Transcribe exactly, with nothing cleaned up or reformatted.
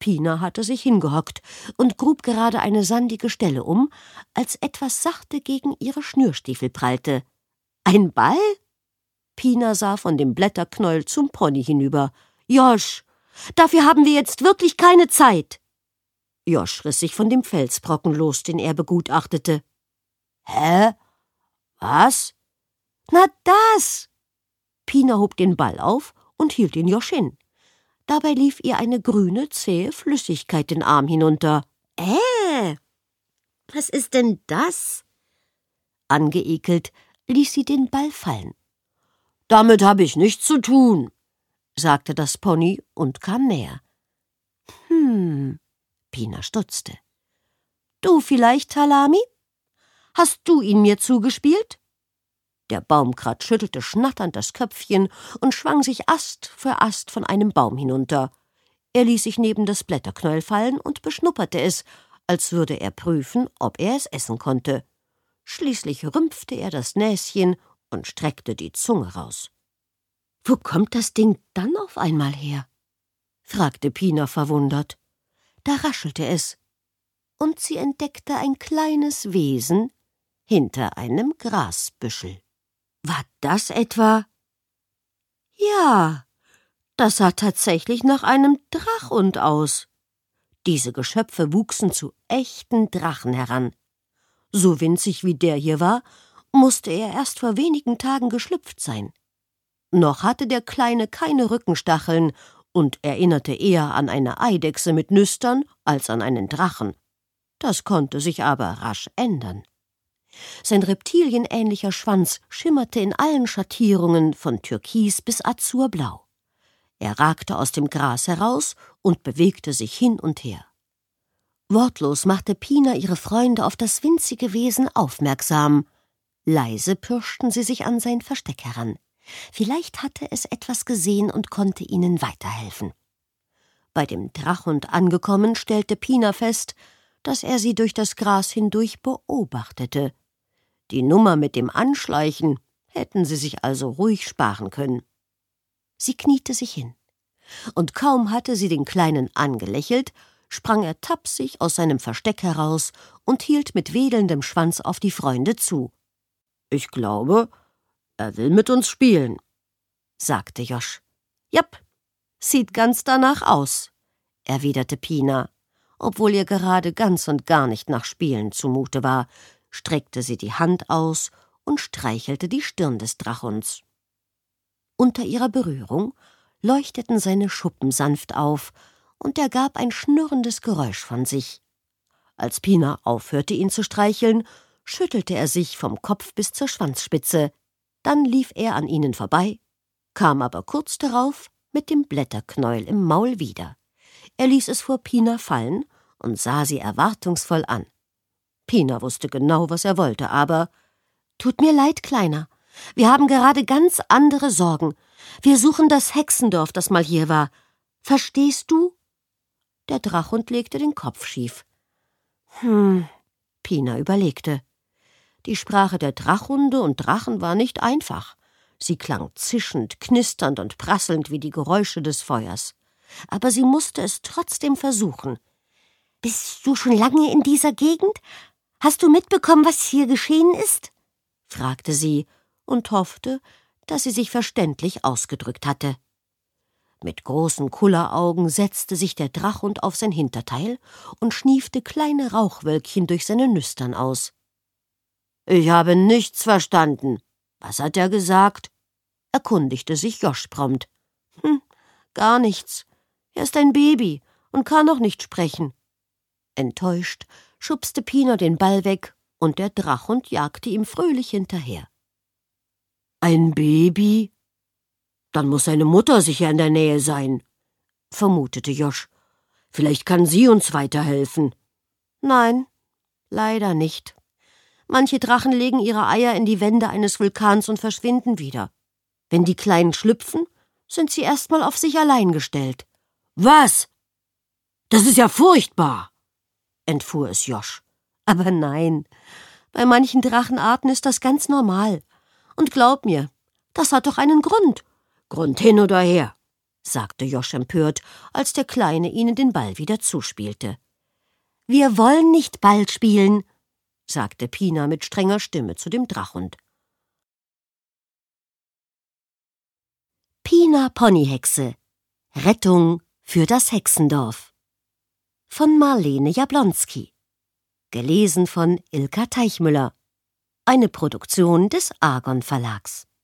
Pina hatte sich hingehockt und grub gerade eine sandige Stelle um, als etwas sachte gegen ihre Schnürstiefel prallte. »Ein Ball?« Pina sah von dem Blätterknäuel zum Pony hinüber. »Josch, dafür haben wir jetzt wirklich keine Zeit!« Josch riss sich von dem Felsbrocken los, den er begutachtete. »Hä? Was?« »Na das!« Pina hob den Ball auf und hielt ihn Josch hin. Dabei lief ihr eine grüne, zähe Flüssigkeit den Arm hinunter. »Äh, was ist denn das?« Angeekelt ließ sie den Ball fallen. »Damit habe ich nichts zu tun«, sagte das Pony und kam näher. »Hm«, Pina stutzte. »Du vielleicht, Talami? Hast du ihn mir zugespielt?« Der Baumkrat schüttelte schnatternd das Köpfchen und schwang sich Ast für Ast von einem Baum hinunter. Er ließ sich neben das Blätterknäuel fallen und beschnupperte es, als würde er prüfen, ob er es essen konnte. Schließlich rümpfte er das Näschen und streckte die Zunge raus. »Wo kommt das Ding dann auf einmal her?« fragte Pina verwundert. Da raschelte es, und sie entdeckte ein kleines Wesen hinter einem Grasbüschel. »War das etwa?« »Ja, das sah tatsächlich nach einem Drachhund aus.« Diese Geschöpfe wuchsen zu echten Drachen heran. So winzig wie der hier war, musste er erst vor wenigen Tagen geschlüpft sein. Noch hatte der Kleine keine Rückenstacheln und erinnerte eher an eine Eidechse mit Nüstern als an einen Drachen. Das konnte sich aber rasch ändern. Sein reptilienähnlicher Schwanz schimmerte in allen Schattierungen von Türkis bis Azurblau. Er ragte aus dem Gras heraus und bewegte sich hin und her. Wortlos machte Pina ihre Freunde auf das winzige Wesen aufmerksam. Leise pirschten sie sich an sein Versteck heran. Vielleicht hatte es etwas gesehen und konnte ihnen weiterhelfen. Bei dem Drachhund angekommen, stellte Pina fest, dass er sie durch das Gras hindurch beobachtete. Die Nummer mit dem Anschleichen hätten sie sich also ruhig sparen können. Sie kniete sich hin, und kaum hatte sie den Kleinen angelächelt, sprang er tapsig aus seinem Versteck heraus und hielt mit wedelndem Schwanz auf die Freunde zu. »Ich glaube, er will mit uns spielen«, sagte Josch. »Japp, sieht ganz danach aus«, erwiderte Pina. Obwohl ihr gerade ganz und gar nicht nach Spielen zumute war, streckte sie die Hand aus und streichelte die Stirn des Drachens. Unter ihrer Berührung leuchteten seine Schuppen sanft auf, und er gab ein schnurrendes Geräusch von sich. Als Pina aufhörte, ihn zu streicheln, schüttelte er sich vom Kopf bis zur Schwanzspitze. Dann lief er an ihnen vorbei, kam aber kurz darauf mit dem Blätterknäuel im Maul wieder. Er ließ es vor Pina fallen und sah sie erwartungsvoll an. Pina wusste genau, was er wollte, aber »Tut mir leid, Kleiner. Wir haben gerade ganz andere Sorgen. Wir suchen das Hexendorf, das mal hier war. Verstehst du?« Der Drachhund legte den Kopf schief. »Hm«, Pina überlegte. Die Sprache der Drachhunde und Drachen war nicht einfach. Sie klang zischend, knisternd und prasselnd wie die Geräusche des Feuers. Aber sie musste es trotzdem versuchen. »Bist du schon lange in dieser Gegend? Hast du mitbekommen, was hier geschehen ist?« fragte sie und hoffte, dass sie sich verständlich ausgedrückt hatte. Mit großen Kulleraugen setzte sich der Drachhund auf sein Hinterteil und schniefte kleine Rauchwölkchen durch seine Nüstern aus. »Ich habe nichts verstanden. Was hat er gesagt?« erkundigte sich Josch prompt. »Hm, gar nichts. Er ist ein Baby und kann noch nicht sprechen.« Enttäuscht schubste Pina den Ball weg, und der Drachhund jagte ihm fröhlich hinterher. »Ein Baby? Dann muss seine Mutter sicher in der Nähe sein«, vermutete Josch. »Vielleicht kann sie uns weiterhelfen.« »Nein, leider nicht. Manche Drachen legen ihre Eier in die Wände eines Vulkans und verschwinden wieder. Wenn die Kleinen schlüpfen, sind sie erstmal auf sich allein gestellt.« »Was? Das ist ja furchtbar«, entfuhr es Josch. »Aber nein, bei manchen Drachenarten ist das ganz normal. Und glaub mir, das hat doch einen Grund.« »Grund hin oder her. sagte Josch empört, als der Kleine ihnen den Ball wieder zuspielte. »Wir wollen nicht Ball spielen«, sagte Pina mit strenger Stimme zu dem Drachhund. Pina Ponyhexe – Rettung für das Hexendorf von Marlene Jablonski. Gelesen von Ilka Teichmüller. Eine Produktion des Argon Verlags.